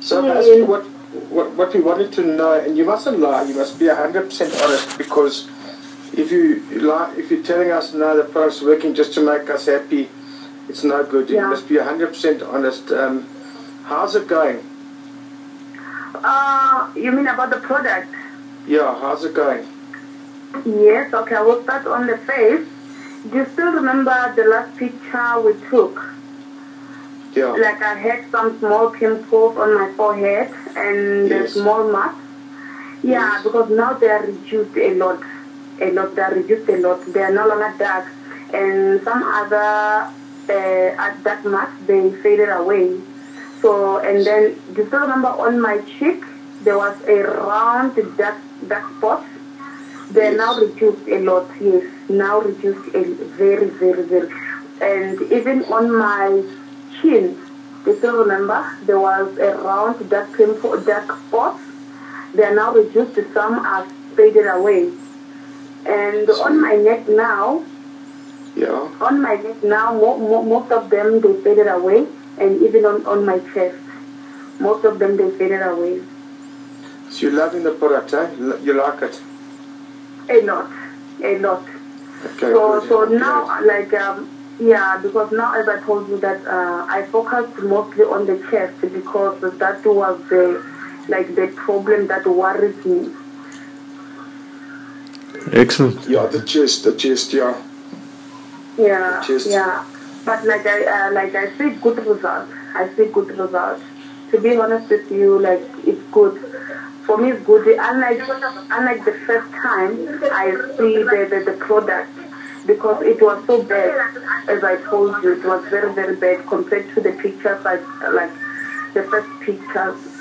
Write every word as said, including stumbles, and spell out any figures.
So basically what, what, what we wanted to know, and you mustn't lie, you must be one hundred percent honest, because if, you lie, if you're telling us, no, the product's working just to make us happy, it's no good. Yeah. You must be one hundred percent honest. Um, how's it going? Uh, you mean about the product? Yeah, how's it going? Yes, okay, I will start on the face. Do you still remember the last picture we took? Yeah. Like I had some small pimples on my forehead and Yes. the small marks. Yeah, Yes. because now they are reduced a lot. A lot, they are reduced a lot. They are no longer dark. And some other uh, dark marks, they faded away. So, and then, do you still remember on my cheek, there was a round dark, dark spot? They're Yes. now reduced a lot, yes. Now reduced a very, very, very. And even on my chin, do you still remember? There was a round dark pimple, dark spot. They are now reduced. Some are faded away. And on my neck now, Yeah. on my neck now, mo mo most of them, they faded away. And even on, on my chest, most of them, they faded away. So you're loving the product, eh? You like it? A lot, a lot. Okay, So, good. so Okay. now, like, um, yeah, because now, as I told you, that uh, I focused mostly on the chest because that was the, like, the problem that worries me. Excellent. Yeah, the chest, the chest, yeah. Yeah, The chest. yeah. But like I, uh, like I see good results. I see good results. To be honest with you, like, it's good. For me, it's good. Unlike, unlike the first time I see the, the, the product, because it was so bad, as I told you, it was very, very bad compared to the pictures, like, like the first pictures.